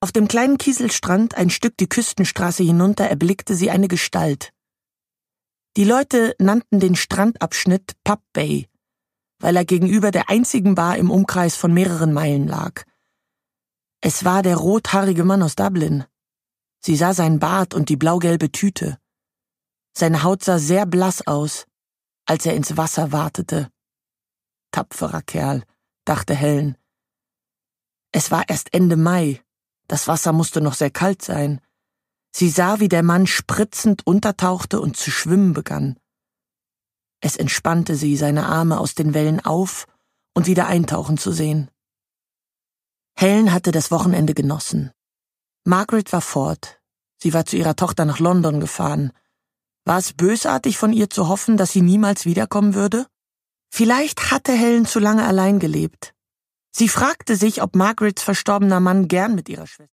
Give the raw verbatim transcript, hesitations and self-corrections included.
Auf dem kleinen Kieselstrand, ein Stück die Küstenstraße hinunter, erblickte sie eine Gestalt. Die Leute nannten den Strandabschnitt Pub Bay, weil er gegenüber der einzigen Bar im Umkreis von mehreren Meilen lag. Es war der rothaarige Mann aus Dublin. Sie sah seinen Bart und die blaugelbe Tüte. Seine Haut sah sehr blass aus, als er ins Wasser watete. Tapferer Kerl, dachte Helen. Es war erst Ende Mai. Das Wasser musste noch sehr kalt sein. Sie sah, wie der Mann spritzend untertauchte und zu schwimmen begann. Es entspannte sie, seine Arme aus den Wellen auf und wieder eintauchen zu sehen. Helen hatte das Wochenende genossen. Margaret war fort. Sie war zu ihrer Tochter nach London gefahren. War es bösartig von ihr zu hoffen, dass sie niemals wiederkommen würde? Vielleicht hatte Helen zu lange allein gelebt. Sie fragte sich, ob Margarets verstorbener Mann gern mit ihrer Schwester